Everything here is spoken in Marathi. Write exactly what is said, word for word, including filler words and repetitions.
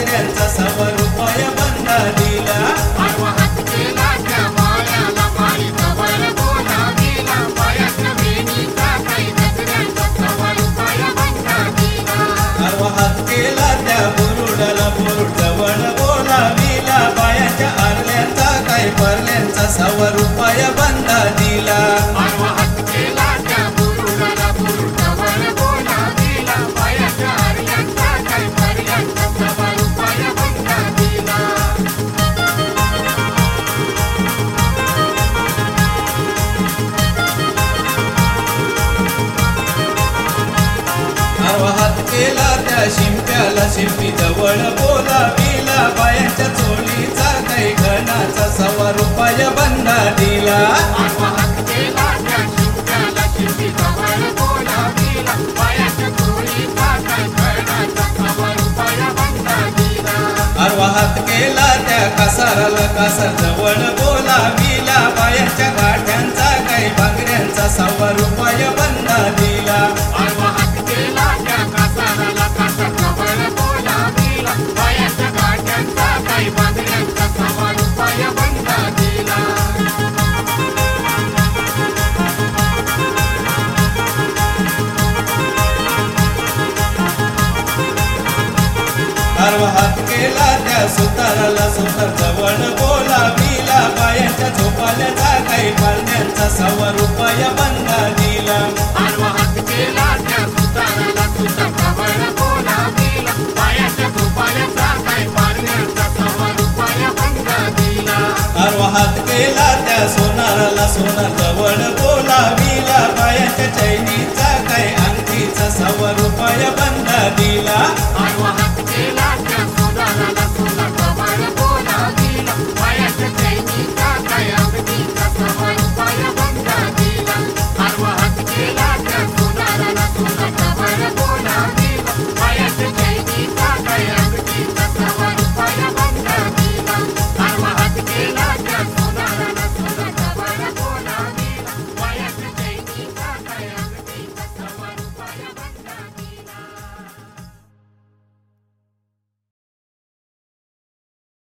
बांगड्यांचा सव्वा रुपया बंदा दिला. हात केला त्या बायाला बाई जवळ बोलाविला बायाच्या वेणीचा काही गजऱ्यांचा सव्वा रुपया बंदा दिला. अर्वा हात केला त्या बुरुडाला बुरुड जवळ बोलाविला बायाच्या आरल्यांचा काही परल्यांचा सव्वा रुपया बंदा दिला. हात केला त्या बुरुडाला बुरुड जवळ बोलाविला बायाच्या आरल्यांचा काही परल्यांचा सव्वा रुपया बंदा दिला. अर्वा हात केला त्या शिंप्याला शिंपी जवळ बोलाविला बायांच्या चोळीचा काही घणाचा सव्वा रुपया बंदा दिला. हात केला त्या शिंप्याला शिंपी जवळ बोलाविला बायाच्या चोळीचा काही घणाचा सव्वा रुपया बंदा दिला. अर्वा हात केला त्या कासाराला कासार जवळ बोलाविला बायांच्या गाठ्यांचा काही बांगड्यांचा सव्वा रुपया बंदा दिला. हात केला त्या कासाराला कासार जवळ बोलाविला बायाच्या गाठ्यांचा काही बांगड्यांचा सव्वा रुपया बंदा दिला. अर्वा हात केला त्या सुताराला सुतार जवळ बोलाविला बायांच्या झोपाल्याचा काही पाळण्यांचा सव्वा रुपया बंदा दिला. हात केला त्या सुताराला सुतार जवळ बोलाविला बायाच्या झोपाल्याचा काही पाळण्याचा सव्वा रुपया बंदा दिला. अर्वा हात केला त्या सोनाराला सोनार